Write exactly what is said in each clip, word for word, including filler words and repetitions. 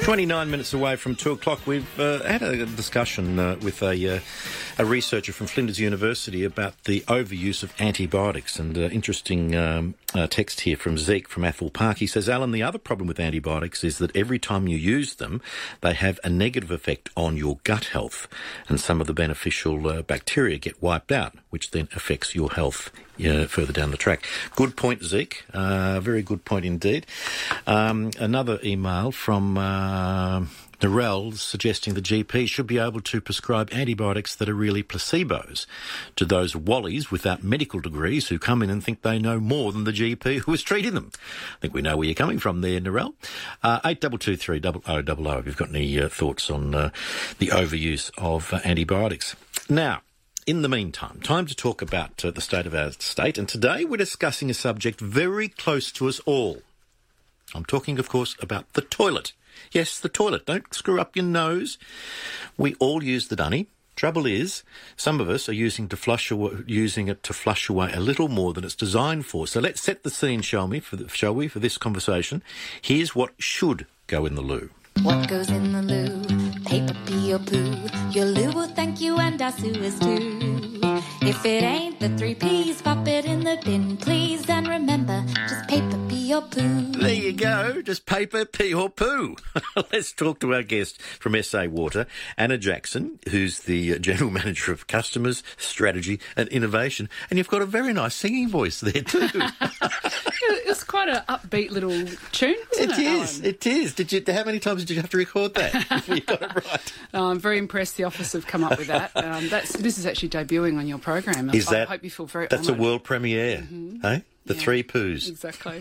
twenty-nine minutes away from two o'clock. We've uh, had a discussion uh, with a, uh, a researcher from Flinders University about the overuse of antibiotics. And uh, interesting um, uh, text here from Zeke from Athol Park. He says, Alan, the other problem with antibiotics is that every time you use them, they have a negative effect on your gut health. And some of the beneficial uh, bacteria get wiped out, which then affects your health uh, further down the track. Good point, Zeke. Uh, very good point indeed. Um, another email from uh, Narelle suggesting the G P should be able to prescribe antibiotics that are really placebos to those wallies without medical degrees who come in and think they know more than the G P who is treating them. I think we know where you're coming from there, Narelle. Uh, eight two two three oh oh oh oh if you've got any uh, thoughts on uh, the overuse of uh, antibiotics. Now, in the meantime, time to talk about uh, the state of our state, and today we're discussing a subject very close to us all. I'm talking, of course, about the toilet. Yes, the toilet. Don't screw up your nose. We all use the dunny. Trouble is, some of us are using to flush away, using it to flush away a little more than it's designed for. So let's set the scene, shall we, for the, shall we, for this conversation. Here's what should go in the loo. What goes in the loo? Paper, pee or poo? Your loo will thank you and our sewers too. If it ain't the three P's, pop it in the bin, please. And remember, just paper, pee or poo. There you go, just paper, pee or poo. Let's talk to our guest from S A Water, Anna Jackson, who's the General Manager of Customers, Strategy and Innovation. And you've got a very nice singing voice there too. It's quite an upbeat little tune, isn't it, It is, Alan? it is. Did you? How many times did you have to record that? You got it right. Oh, I'm very impressed the office have come up with that. Um, that's This is actually debuting on your program. Is I that, hope you feel very That's honoured. a world premiere, mm-hmm. eh? The Yeah, three poos. Exactly.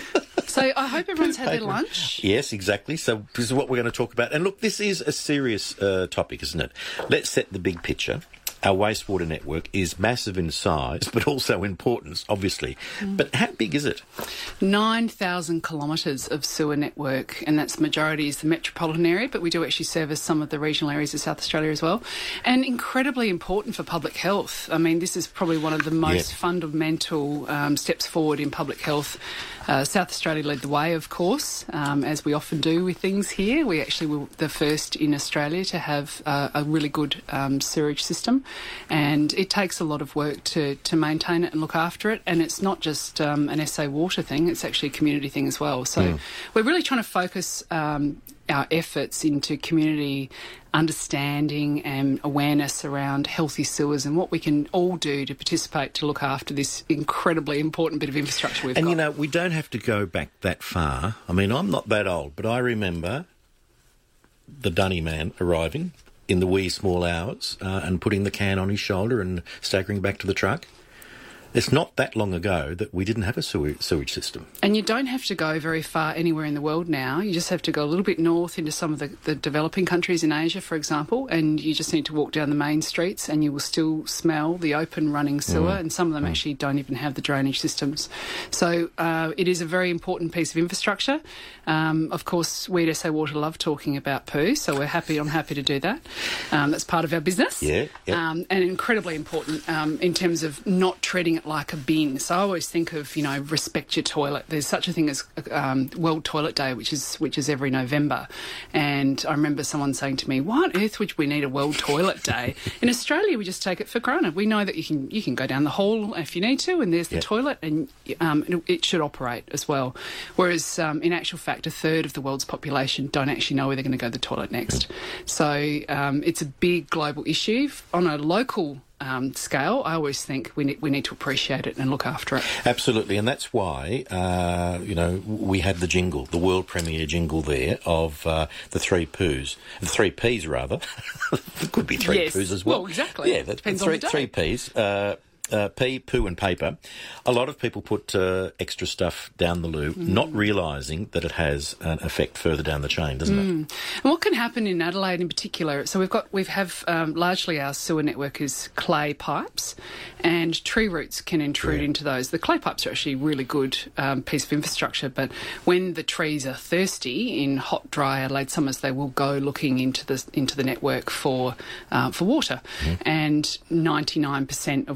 So I hope everyone's had their lunch. Yes, exactly. So this is what we're going to talk about. And look, this is a serious uh, topic, isn't it? Let's set the big picture. Our wastewater network is massive in size, but also importance, obviously. Mm. But how big is it? nine thousand kilometres of sewer network, and that's majority is the metropolitan area, but we do actually service some of the regional areas of South Australia as well. And incredibly important for public health. I mean, this is probably one of the most yeah. fundamental um, steps forward in public health. Uh, South Australia led the way, of course, um, as we often do with things here. We actually were the first in Australia to have uh, a really good um, sewerage system, and it takes a lot of work to, to maintain it and look after it. And it's not just um, an S A Water thing, it's actually a community thing as well. So mm. we're really trying to focus um, our efforts into community understanding and awareness around healthy sewers and what we can all do to participate to look after this incredibly important bit of infrastructure we've and, got. And, you know, we don't have to go back that far. I mean, I'm not that old, but I remember the dunny man arriving in the wee small hours uh, and putting the can on his shoulder and staggering back to the truck. It's not that long ago that we didn't have a sewage, sewage system. And you don't have to go very far anywhere in the world now. You just have to go a little bit north into some of the, the developing countries in Asia, for example, and you just need to walk down the main streets and you will still smell the open running sewer, mm. and some of them mm. actually don't even have the drainage systems. So uh, it is a very important piece of infrastructure. Um, of course, we at S A Water love talking about poo, so we're happy. I'm happy to do that. Um, that's part of our business. Yeah, yep. um, and incredibly important um, in terms of not treating it like a bin. So I always think of, you know, respect your toilet. There's such a thing as um, World Toilet Day, which is which is every November. And I remember someone saying to me, why on earth would we need a World Toilet Day? In Australia, we just take it for granted. We know that you can you can go down the hall if you need to, and there's the yep. toilet, and um, it, it should operate as well. Whereas, um, in actual fact, a third of the world's population don't actually know where they're going to go to the toilet next. So um, it's a big global issue. On a local Um, scale, I always think we need, we need to appreciate it and look after it. Absolutely, and that's why, uh, you know, we had the jingle, the world premiere jingle there of uh, the three poos, the three Ps rather. It could be three yes. poos as well. Well, exactly. Yeah, that's Depends three, on the day. three Ps. Uh, Uh, pee, poo and paper. A lot of people put uh, extra stuff down the loo, mm. not realising that it has an effect further down the chain, doesn't mm. it? And what can happen in Adelaide in particular, so we've got, we have um, largely our sewer network is clay pipes, and tree roots can intrude yeah. into those. The clay pipes are actually a really good um, piece of infrastructure, but when the trees are thirsty in hot, dry Adelaide summers, they will go looking into the into the network for uh, for water, mm. and ninety-nine percent of what actually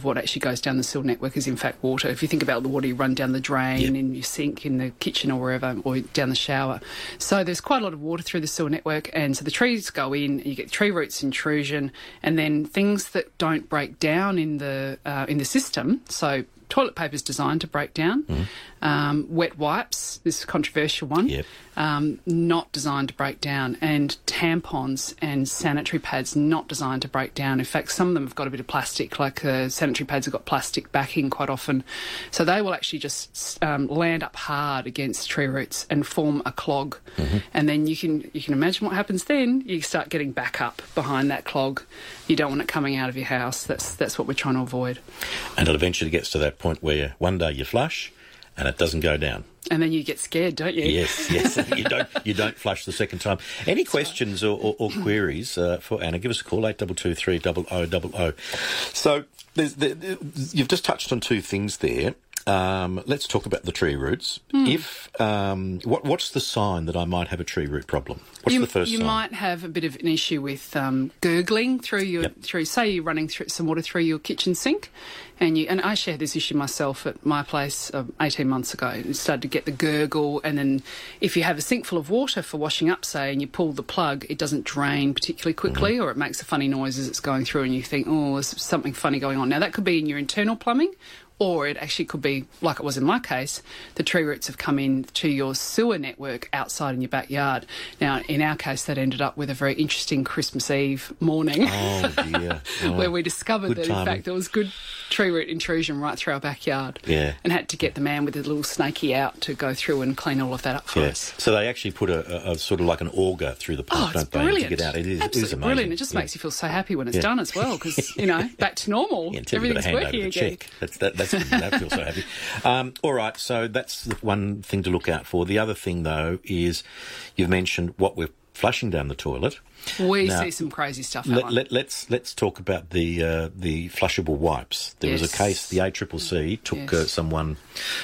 goes down the sewer network is in fact water. If you think about the water you run down the drain Yep. in your sink, in the kitchen or wherever, or down the shower. So there's quite a lot of water through the sewer network, and so the trees go in, you get tree roots intrusion, and then things that don't break down in the uh, in the system. So toilet paper is designed to break down. Mm. Um, wet wipes, this is a controversial one, Yep. um, not designed to break down. And tampons and sanitary pads, not designed to break down. In fact, some of them have got a bit of plastic, like uh, sanitary pads have got plastic backing quite often. So they will actually just um, land up hard against tree roots and form a clog. Mm-hmm. And then you can you can imagine what happens then. You start getting back up behind that clog. You don't want it coming out of your house. That's, that's what we're trying to avoid. And it eventually gets to that point where one day you flush and it doesn't go down. And then you get scared, don't you? Yes, yes. you don't you don't flush the second time. Any questions or, or, or queries uh, for Anna? Give us a call, eight two two three oh oh oh oh. So there's, there, you've just touched on two things there. Um, let's talk about the tree roots. Mm. If um, what, what's the sign that I might have a tree root problem? What's you, the first you sign? You might have a bit of an issue with um, gurgling through your Yep. through. Say you're running through some water through your kitchen sink, and you and I shared this issue myself at my place uh, eighteen months ago. You started to get the gurgle, and then if you have a sink full of water for washing up, say, and you pull the plug, it doesn't drain particularly quickly, mm-hmm. or it makes a funny noise as it's going through, and you think, oh, there's something funny going on. Now that could be in your internal plumbing. Or it actually could be, like it was in my case, the tree roots have come in to your sewer network outside in your backyard. Now, in our case, that ended up with a very interesting Christmas Eve morning. Oh, dear. Oh, where we discovered that, timing. in fact, there was good tree root intrusion right through our backyard. Yeah. And had to get the man with the little snaky out to go through and clean all of that up for yeah. us. So they actually put a, a, a sort of like an auger through the Oh, pipe, it's don't they, brilliant. to get out. It is, Absolutely it is amazing. brilliant. It just yeah. makes you feel so happy when it's Yeah. done as well, because, you know, back to normal. Yeah, until you've got Everything's to hand working over the again. check. That's, that, that's, that feels so happy. Um, all right, so that's the one thing to look out for. The other thing, though, is you've mentioned what we're flushing down the toilet. We Now, see some crazy stuff, Let, Alan. let, let's let's talk about the uh, the flushable wipes. There was Yes. a case, the A C C C took Yes. uh, someone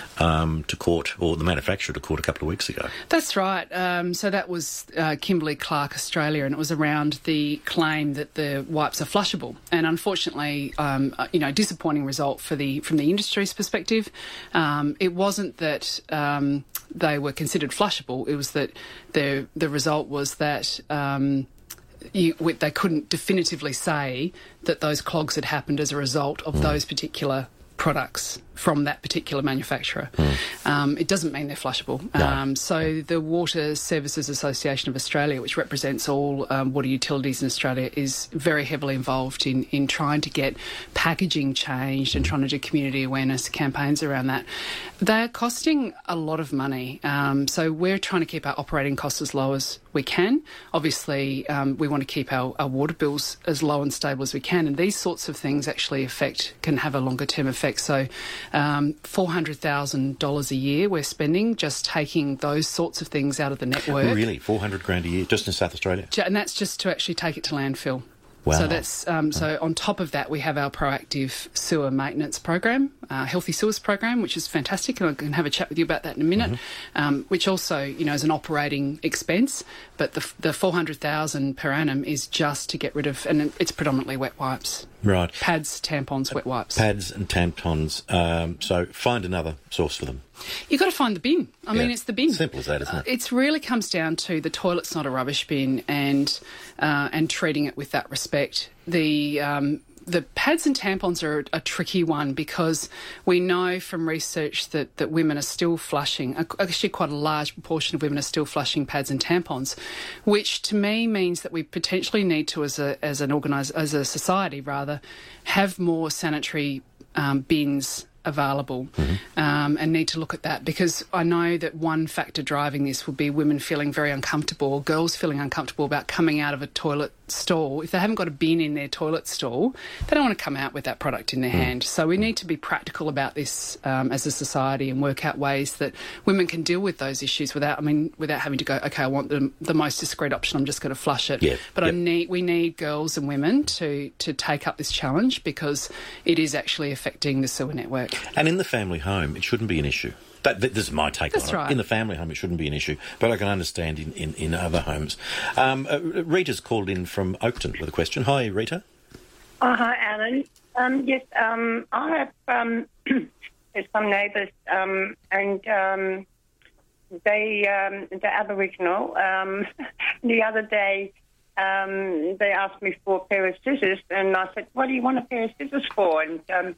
um, to court, or the manufacturer to court, a couple of weeks ago. That's right. Um, so that was uh, Kimberly Clark Australia, and it was around the claim that the wipes are flushable. And unfortunately, um, uh, you know, disappointing result for the from the industry's perspective. Um, it wasn't that um, they were considered flushable; it was that the the result was that. Um, You, they couldn't definitively say that those clogs had happened as a result of mm. those particular products from that particular manufacturer. Mm. Um, it doesn't mean they're flushable. No. Um, so the Water Services Association of Australia, which represents all um, water utilities in Australia, is very heavily involved in, in trying to get packaging changed and trying to do community awareness campaigns around that. They're costing a lot of money. Um, so we're trying to keep our operating costs as low as we can. Obviously, um, we want to keep our, our water bills as low and stable as we can, and these sorts of things actually affect, can have a longer term effect. So um, four hundred thousand dollars a year we're spending just taking those sorts of things out of the network. Really? four hundred grand a year, just in South Australia? And that's just to actually take it to landfill. Wow. So that's um, so on top of that, we have our proactive sewer maintenance program, uh, Healthy Sewers program, which is fantastic, and I can have a chat with you about that in a minute. Mm-hmm. Um, which also, you know, is an operating expense, but the the four hundred thousand per annum is just to get rid of, and it's predominantly wet wipes, Right. pads, tampons, wet wipes. Pads and tampons. Um, so find another source for them. You've got to find the bin. I Yeah. mean, it's the bin. Simple as that, isn't it? Uh, it really comes down to the toilet's not a rubbish bin, and uh, and treating it with that respect. The um, the pads and tampons are a, a tricky one, because we know from research that, that women are still flushing, actually quite a large proportion of women are still flushing pads and tampons, which to me means that we potentially need to, as a as an organise as a society rather, have more sanitary um, bins available, mm-hmm. um, and need to look at that, because I know that one factor driving this will be women feeling very uncomfortable, or girls feeling uncomfortable about coming out of a toilet stall. If they haven't got a bin in their toilet stall, they don't want to come out with that product in their mm. hand. So we need to be practical about this um, as a society, and work out ways that women can deal with those issues without, I mean, without having to go, okay, I want the, the most discreet option, I'm just going to flush it. Yeah. But yep. I need, we need girls and women to, to take up this challenge, because it is actually affecting the sewer network. And in the family home, it shouldn't be an issue. That, this is my take That's on it. right. In the family home, it shouldn't be an issue, but I can understand in, in, in other homes. Um, uh, Rita's called in from Oakton with a question. Hi, Rita. Oh, hi, Alan. Um, yes, um, I have um, there's some neighbours, um, and um, they um, they're Aboriginal. Um, the other day, um, they asked me for a pair of scissors, and I said, "What do you want a pair of scissors for?" And um,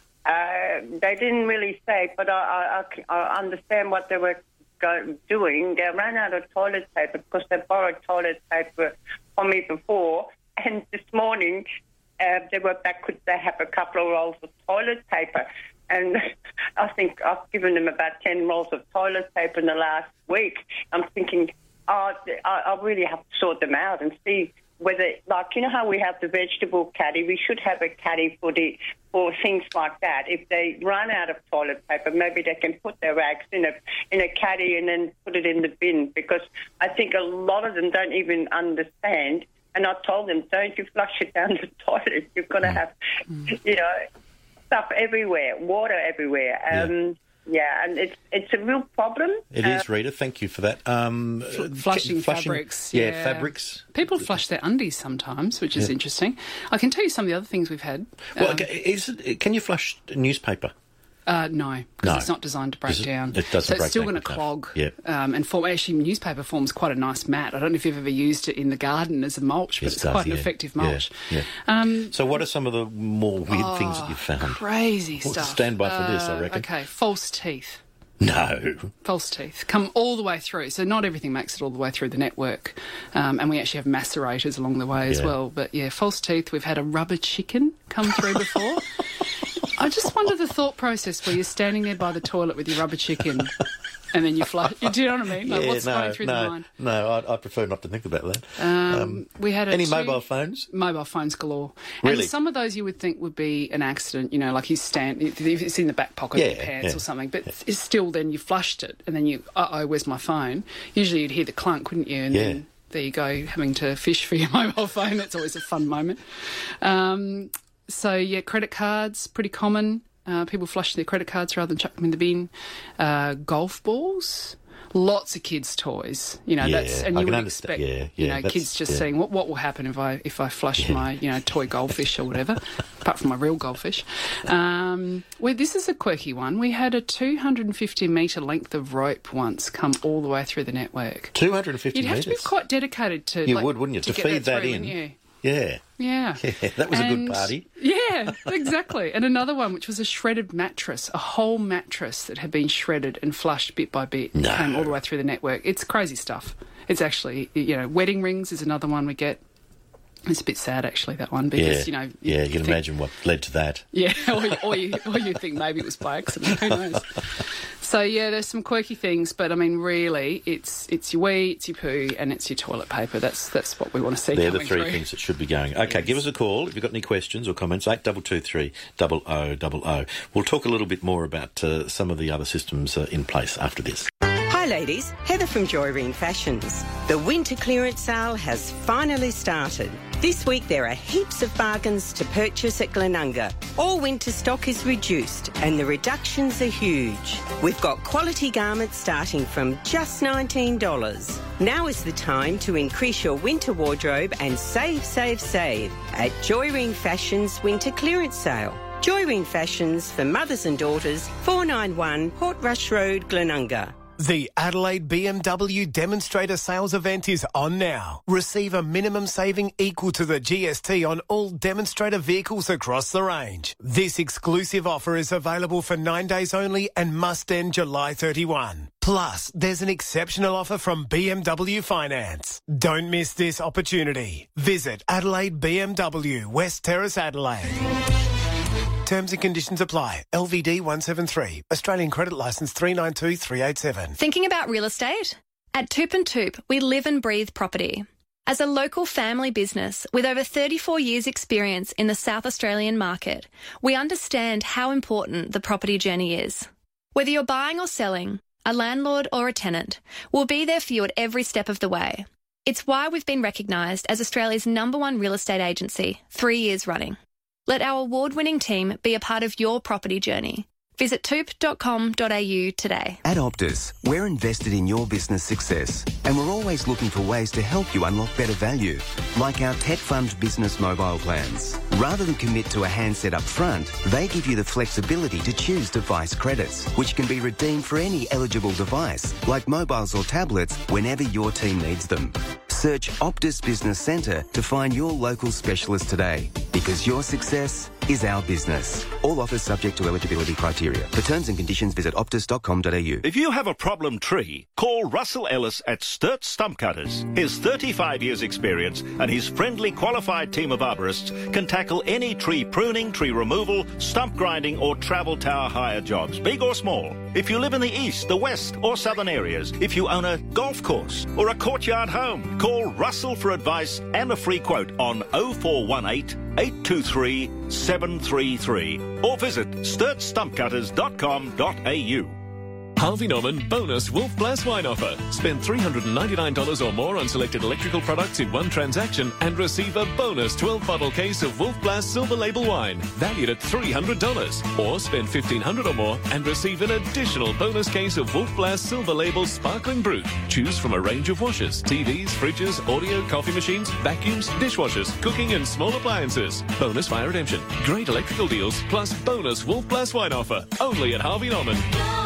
uh, they didn't really say, but I, I, I understand what they were go, doing. They ran out of toilet paper because they borrowed toilet paper from me before, and this morning. Uh, they were back, could they have a couple of rolls of toilet paper? And I think I've given them about ten rolls of toilet paper in the last week. I'm thinking, oh, I, I really have to sort them out and see whether, like, you know how we have the vegetable caddy? We should have a caddy for the for things like that. If they run out of toilet paper, maybe they can put their rags in a in a caddy and then put it in the bin, because I think a lot of them don't even understand. And I told them, don't you flush it down the toilet. You're going to have, mm. you know, stuff everywhere, water everywhere. Um, yeah. yeah, and it's it's a real problem. It uh, is, Rita. Thank you for that. Um, Fl- flushing, flushing fabrics. Yeah, yeah, fabrics. People flush their undies sometimes, which is yeah. interesting. I can tell you some of the other things we've had. Well, um, is it, can you flush newspaper? Uh, no, because no. it's not designed to break it, down. It doesn't so break it's still down going to clog. Yeah. Um, and form, actually, newspaper forms quite a nice mat. I don't know if you've ever used it in the garden as a mulch, but yes, it's it does, quite an yeah. effective yeah. mulch. Yeah. Um, so what are some of the more weird oh, things that you've found? Crazy well, stuff. Stand by for uh, this, I reckon. Okay, false teeth. No. False teeth come all the way through. So not everything makes it all the way through the network. Um, and we actually have macerators along the way as yeah. well. But yeah, false teeth. We've had a rubber chicken come through before. I just wonder the thought process where you're standing there by the toilet with your rubber chicken and then you flush. Do you know what I mean? Like, yeah, what's no, going through no, the mind? No, I, I prefer not to think about that. Um, um, we had a any two, mobile phones? Mobile phones galore. Really? And some of those you would think would be an accident, you know, like you stand, if it's in the back pocket yeah, of your pants yeah, or something, but yeah. it's still then you flushed it and then you, uh-oh, where's my phone? Usually you'd hear the clunk, wouldn't you? And yeah. then there you go, having to fish for your mobile phone. That's always a fun moment. Um, so, yeah, credit cards, pretty common. Uh, people flush their credit cards rather than chuck them in the bin. Uh, golf balls. Lots of kids' toys, you know. Yeah, that's and you I would can expect, yeah, you yeah, know, kids just yeah. seeing what what will happen if I if I flush yeah. my you know toy goldfish or whatever, apart from my real goldfish. Um, well, this is a quirky one. We had a two hundred fifty metre length of rope once come all the way through the network. Two hundred fifty metres. You'd have metres? to be quite dedicated to. You like, would, wouldn't you, to, to feed that, that through, in? You? Yeah. Yeah. Yeah, that was and, a good party. Yeah, exactly. And another one, which was a shredded mattress, a whole mattress that had been shredded and flushed bit by bit and no. came all the way through the network. It's crazy stuff. It's actually, you know, wedding rings is another one we get. It's a bit sad, actually, that one, because, yeah. you know... You yeah, you can think, imagine what led to that. Yeah, or, or, you, or you think maybe it was by accident, who knows? So, yeah, there's some quirky things, but, I mean, really, it's it's your wee, it's your poo, and it's your toilet paper. That's that's what we want to see They're coming the three through. things that should be going. OK, yes. give us a call if you've got any questions or comments, eight two two three, oh oh oh oh. We'll talk a little bit more about uh, some of the other systems uh, in place after this. Hi ladies, Heather from Joyreen Fashions. The winter clearance sale has finally started. This week there are heaps of bargains to purchase at Glenunga. All winter stock is reduced and the reductions are huge. We've got quality garments starting from just nineteen dollars. Now is the time to increase your winter wardrobe and save, save, save at Joyreen Fashions Winter Clearance Sale. Joyreen Fashions for mothers and daughters, four ninety-one Portrush Road, Glenunga. The Adelaide B M W Demonstrator Sales Event is on now. Receive a minimum saving equal to the G S T on all demonstrator vehicles across the range. This exclusive offer is available for nine days only and must end July thirty-first. Plus, there's an exceptional offer from B M W Finance. Don't miss this opportunity. Visit Adelaide B M W, West Terrace, Adelaide. Terms and conditions apply. L V D one seven three. Australian Credit Licence three nine two three eight seven. Thinking about real estate? At Toop and Toop, we live and breathe property. As a local family business with over thirty-four years experience in the South Australian market, we understand how important the property journey is. Whether you're buying or selling, a landlord or a tenant, we'll be there for you at every step of the way. It's why we've been recognised as Australia's number one real estate agency three years running. Let our award-winning team be a part of your property journey. Visit toop dot com dot a u today. At Optus, we're invested in your business success, and we're always looking for ways to help you unlock better value, like our Tech Fund business mobile plans. Rather than commit to a handset up front, they give you the flexibility to choose device credits, which can be redeemed for any eligible device, like mobiles or tablets, whenever your team needs them. Search Optus Business Centre to find your local specialist today, because your success is our business. All offers subject to eligibility criteria. For terms and conditions, visit optus dot com dot a u. If you have a problem tree, call Russell Ellis at Sturt Stump Cutters. His thirty-five years experience and his friendly qualified team of arborists can tackle any tree pruning, tree removal, stump grinding or travel tower hire jobs, big or small. If you live in the east, the west or southern areas, if you own a golf course or a courtyard home, call Russell for advice and a free quote on oh four one eight, eight two three, seven three three or visit sturt stump cutters dot com dot a u. Harvey Norman bonus Wolf Blass wine offer. Spend three hundred ninety-nine dollars or more on selected electrical products in one transaction and receive a bonus twelve bottle case of Wolf Blass Silver Label wine valued at three hundred dollars. Or spend fifteen hundred dollars or more and receive an additional bonus case of Wolf Blass Silver Label Sparkling Brut. Choose from a range of washers, T Vs, fridges, audio, coffee machines, vacuums, dishwashers, cooking and small appliances. Bonus via redemption. Great electrical deals plus bonus Wolf Blass wine offer. Only at Harvey Norman.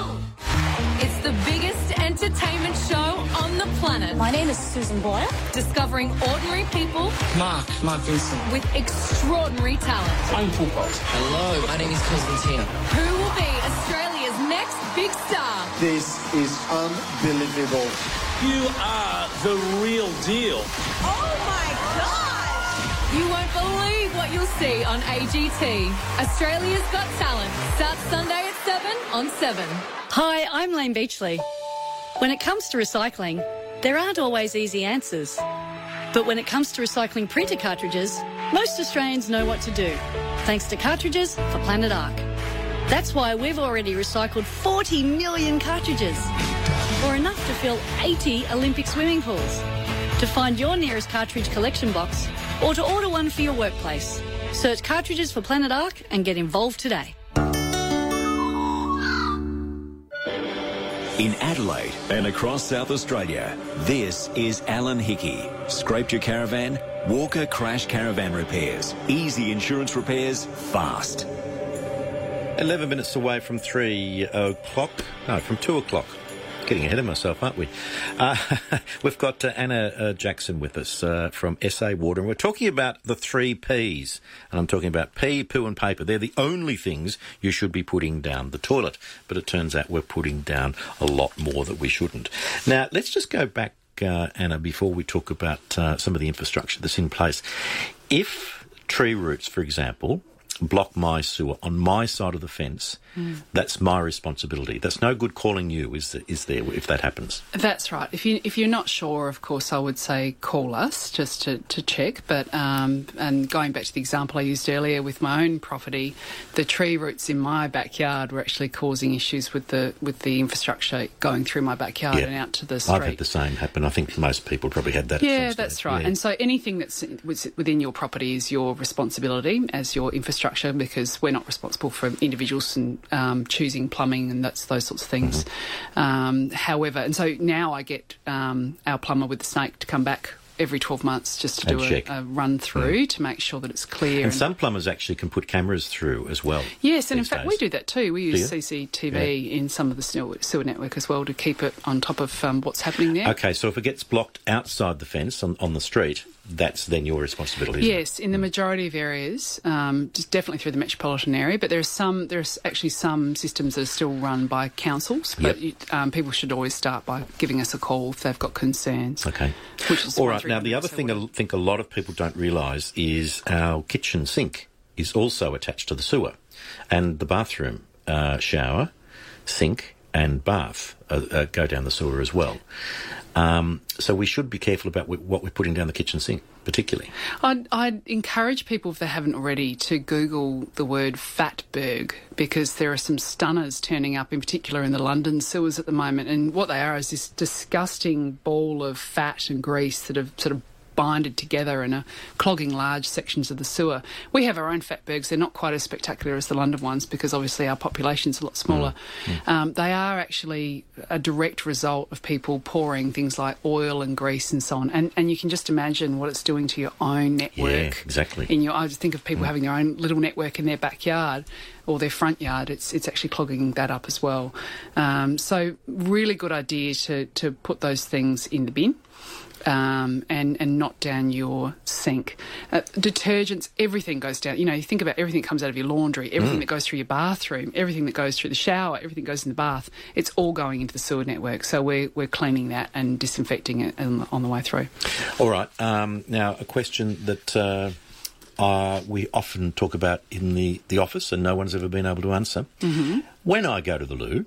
It's the biggest entertainment show on the planet. My name is Susan Boyle. Discovering ordinary people. Mark, Mark Vincent. With extraordinary talent. I'm Paul Pot. Hello, my name is Constantina. Who will be Australia's next big star? This is unbelievable. You are the real deal. Oh my God! You won't believe what you'll see on A G T. Australia's Got Talent. Starts Sunday at seven on seven. Hi, I'm Lane Beachley. When it comes to recycling, there aren't always easy answers. But when it comes to recycling printer cartridges, most Australians know what to do, thanks to Cartridges for Planet Ark. That's why we've already recycled forty million cartridges, or enough to fill eighty Olympic swimming pools. To find your nearest cartridge collection box, or to order one for your workplace, search Cartridges for Planet Ark and get involved today. In Adelaide and across South Australia, this is Alan Hickey. Scraped your caravan? Walker Crash Caravan Repairs. Easy insurance repairs, fast. eleven minutes away from three o'clock. No, from two o'clock. Getting ahead of myself, aren't we? Uh, we've got uh, Anna uh, Jackson with us uh, from S A Water, and we're talking about the three Ps. And I'm talking about pee, poo and paper. They're the only things you should be putting down the toilet. But it turns out we're putting down a lot more that we shouldn't. Now, let's just go back, uh, Anna, before we talk about uh, some of the infrastructure that's in place. If tree roots, for example, block my sewer on my side of the fence, mm. that's my responsibility. That's no good calling you, is there, is there, if that happens? That's right. If, you, if you're not sure, of course, I would say call us just to, to check. But um, and going back to the example I used earlier with my own property, the tree roots in my backyard were actually causing issues with the with the infrastructure going through my backyard yeah. and out to the street. I've had the same happen. I think most people probably had that. Yeah, that's right. Yeah. And so anything that's within your property is your responsibility as your infrastructure, because we're not responsible for individuals and um, choosing plumbing and that's those sorts of things. Mm-hmm. Um, however, and so now I get um, our plumber with the snake to come back every twelve months just to and do a, a run through mm. to make sure that it's clear. And, and some plumbers actually can put cameras through as well. Yes, and in fact days. we do that too. We use C C T V yeah. in some of the sewer network as well to keep it on top of um, what's happening there. Okay, so if it gets blocked outside the fence on, on the street, that's then your responsibility, isn't yes, it? In the majority of areas, um, just definitely through the metropolitan area, but there are some, there's actually some systems that are still run by councils, but yep. you, um, people should always start by giving us a call if they've got concerns. Okay. Which is all right, now the other thing I think a lot of people don't realise is our kitchen sink is also attached to the sewer, and the bathroom uh, shower, sink and bath uh, uh, go down the sewer as well. Um, so we should be careful about w- what we're putting down the kitchen sink, particularly. I'd, I'd encourage people, if they haven't already, to Google the word fatberg, because there are some stunners turning up, in particular in the London sewers at the moment. And what they are is this disgusting ball of fat and grease that have sort of binded together and are clogging large sections of the sewer. We have our own fatbergs. They're not quite as spectacular as the London ones because obviously our population's a lot smaller. Mm. Mm. Um, they are actually a direct result of people pouring things like oil and grease and so on. And, and you can just imagine what it's doing to your own network. Yeah, exactly. In your, I just think of people mm. having their own little network in their backyard or their front yard. It's it's actually clogging that up as well. Um, so really good idea to, to put those things in the bin. Um, and, and not down your sink. Uh, detergents, everything goes down. You know, you think about everything that comes out of your laundry, everything mm. that goes through your bathroom, everything that goes through the shower, everything that goes in the bath. It's all going into the sewer network. So we're, we're cleaning that and disinfecting it on, on the way through. All right. Um, now, a question that uh, uh, we often talk about in the, the office and no one's ever been able to answer. Mm-hmm. When I go to the loo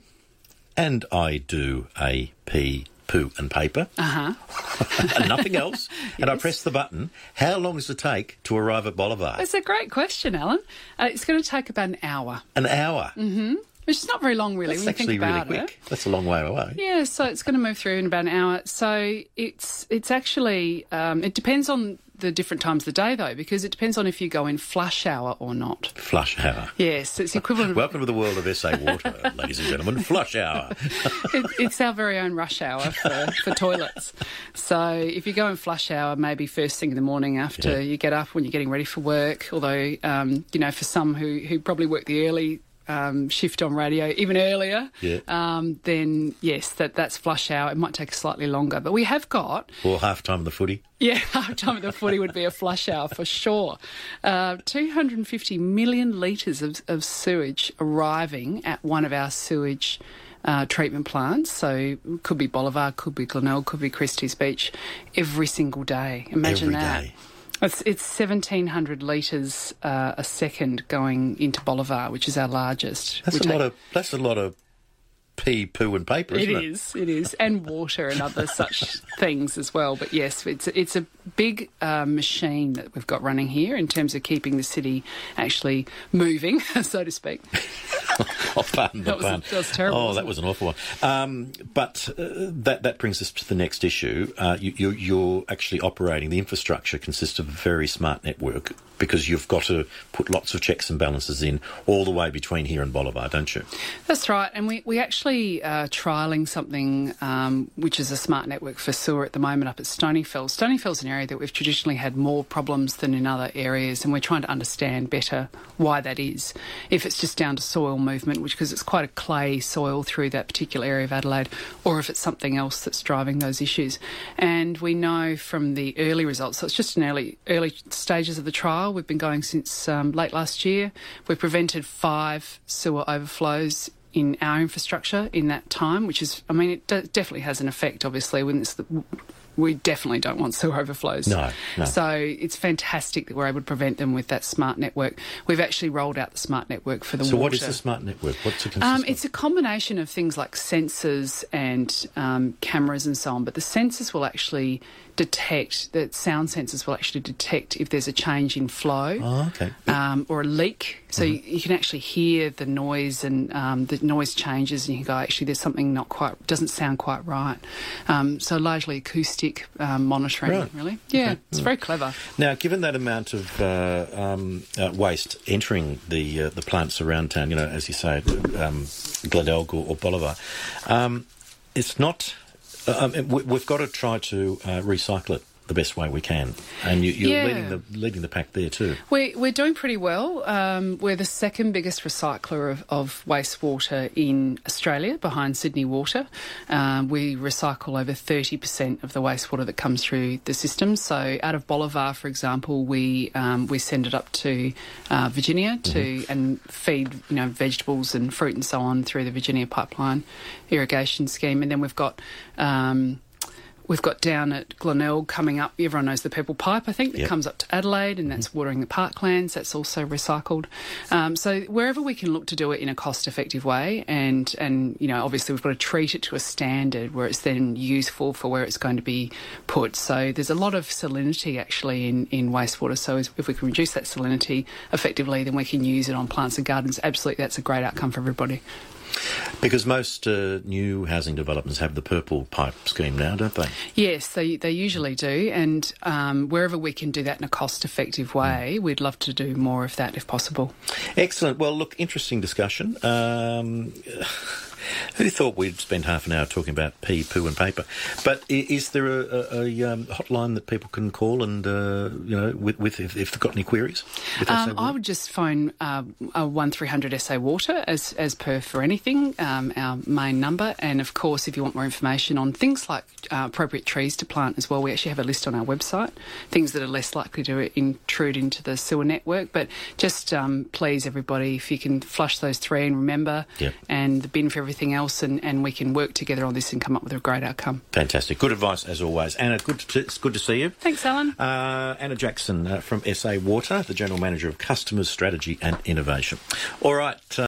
and I do a pee, poo and paper, uh-huh. and nothing else, yes. and I press the button, how long does it take to arrive at Bolivar? That's a great question, Alan. Uh, it's going to take about an hour. An hour? Mm-hmm. Which is not very long, really, That's when you actually think about really quick. it. That's a long way away. Yeah, so it's going to move through in about an hour. So it's it's actually, um, it depends on the different times of the day, though, because it depends on if you go in flush hour or not. Flush hour. Yes, it's the equivalent of... Welcome to the world of S A Water, ladies and gentlemen. Flush hour. it, it's our very own rush hour for, for toilets. So if you go in flush hour, maybe first thing in the morning after Yeah. you get up when you're getting ready for work, although, um, you know, for some who, who probably work the early... Um, shift on radio even earlier, yeah. um, then yes, that that's flush hour. It might take slightly longer, but we have got... Or half time of the footy. Yeah, half time of the footy would be a flush hour for sure. Uh, two hundred fifty million litres of, of sewage arriving at one of our sewage Uh, treatment plants, so could be Bolivar, could be Glenelg, could be Christie's Beach, every single day. Imagine every that. Day. It's, it's seventeen hundred litres uh, a second going into Bolivar, which is our largest. That's We a take- lot of that's a lot of pee, poo, and paper, It isn't it? is, it is, and water and other such things as well. But yes, it's it's a big uh, machine that we've got running here in terms of keeping the city actually moving, so to speak. Oh, pardon the That was a- pun. that was terrible, Oh, wasn't that it? was an awful one. Um, but uh, that that brings us to the next issue. Uh, you, you, you're actually operating. The infrastructure consists of a very smart network because you've got to put lots of checks and balances in all the way between here and Bolivar, don't you? That's right, and we, we actually are trialling something um, which is a smart network for sewer at the moment up at Stonyfell. Stonyfell's an area that we've traditionally had more problems than in other areas, and we're trying to understand better why that is. If it's just down to soil movement, which because it's quite a clay soil through that particular area of Adelaide, or if it's something else that's driving those issues. And we know from the early results, so it's just in early early stages of the trial. We've been going since um, late last year. We've prevented five sewer overflows in our infrastructure in that time, which is, I mean, it d- definitely has an effect, obviously, when it's the, we definitely don't want sewer overflows. No, no. So it's fantastic that we're able to prevent them with that smart network. We've actually rolled out the smart network for the So water. what is the smart network? What's it consist Um, of? it's a combination of things like sensors and um, cameras and so on, but the sensors will actually detect, the sound sensors will actually detect if there's a change in flow Oh, okay. um, or a leak. So you, you can actually hear the noise and um, the noise changes and you can go, actually, there's something not quite, doesn't sound quite right. Um, so largely acoustic um, monitoring, Right. really. Yeah, Okay. it's Mm. very clever. Now, given that amount of uh, um, uh, waste entering the uh, the plants around town, you know, as you say, um, Glenelg or, or Bolivar, um, it's not. Uh, um, we, we've got to try to uh, recycle it the best way we can, and you, you're Yeah. leading the leading the pack there too. We, we're doing pretty well. Um, we're the second biggest recycler of, of wastewater in Australia, behind Sydney Water. Um, we recycle over thirty percent of the wastewater that comes through the system. So out of Bolivar, for example, we um, we send it up to uh, Virginia to Mm-hmm. and feed you know vegetables and fruit and so on through the Virginia Pipeline irrigation scheme. And then we've got um, We've got down at Glenelg coming up, everyone knows the Purple Pipe, I think, that Yep. comes up to Adelaide, and that's watering the parklands. That's also recycled. Um, so wherever we can look to do it in a cost-effective way, and, and, you know, obviously we've got to treat it to a standard where it's then useful for where it's going to be put. So there's a lot of salinity, actually, in, in wastewater. So as- if we can reduce that salinity effectively, then we can use it on plants and gardens. Absolutely, that's a great outcome for everybody. Because most uh, new housing developments have the purple pipe scheme now, don't they? Yes, they they usually do, and um, wherever we can do that in a cost-effective way, mm. we'd love to do more of that if possible. Excellent. Well, look, interesting discussion. Um, who thought we'd spend half an hour talking about pee, poo and paper? But is there a, a, a um, hotline that people can call and, uh, you know, with, with if, if they've got any queries? With um, I would just phone uh, one three hundred S A Water as, as per for anything, um, our main number. And, of course, if you want more information on things like uh, appropriate trees to plant as well, we actually have a list on our website, things that are less likely to intrude into the sewer network. But just um, please, everybody, if you can flush those three and remember, yep. and the bin for everything else, and, and we can work together on this and come up with a great outcome. Fantastic. Good advice, as always. Anna, good to, it's good to see you. Thanks, Alan. Uh, Anna Jackson uh, from S A Water, the General Manager of Customers Strategy and Innovation. All right. Uh,